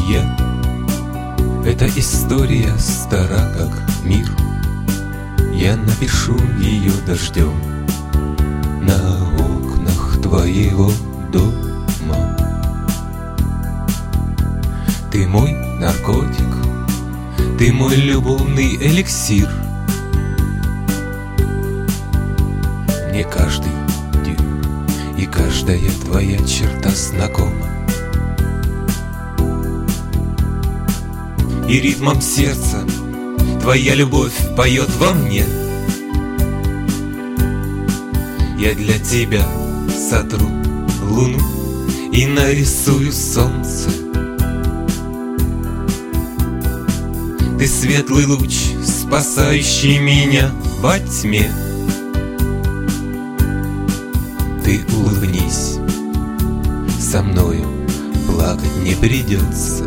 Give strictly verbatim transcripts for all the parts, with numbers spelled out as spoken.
я. Эта история стара, как мир. Я напишу ее дождем на окнах твоего дома. Ты мой наркотик, ты мой любовный эликсир. Мне каждый дюйм и каждая твоя черта знакома. И ритмом сердца твоя любовь поет во мне. Я для тебя сотру луну и нарисую солнце. Ты светлый луч, спасающий меня во тьме. Ты улыбнись, со мною плакать не придется.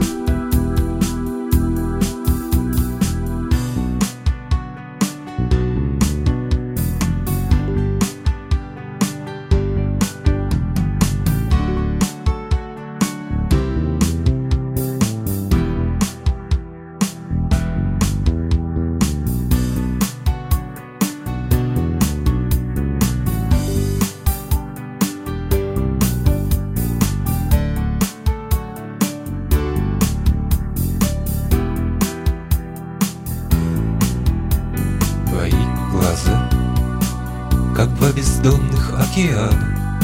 Глаза, как два бездонных океана,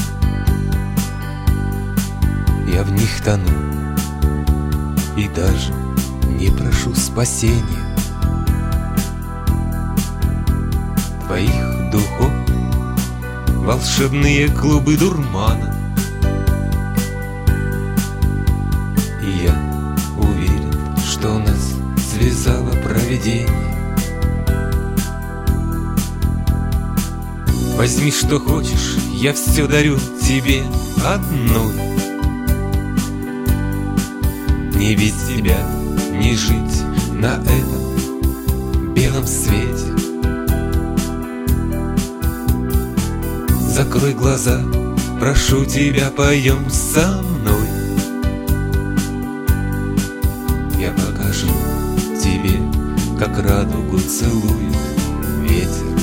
я в них тону и даже не прошу спасения. Твоих духов волшебные клубы дурмана, и я уверен, что нас связало провидение. Возьми, что хочешь, я все дарю тебе одной. Не без тебя не жить на этом белом свете. Закрой глаза, прошу тебя, поем со мной. Я покажу тебе, как радугу целует ветер.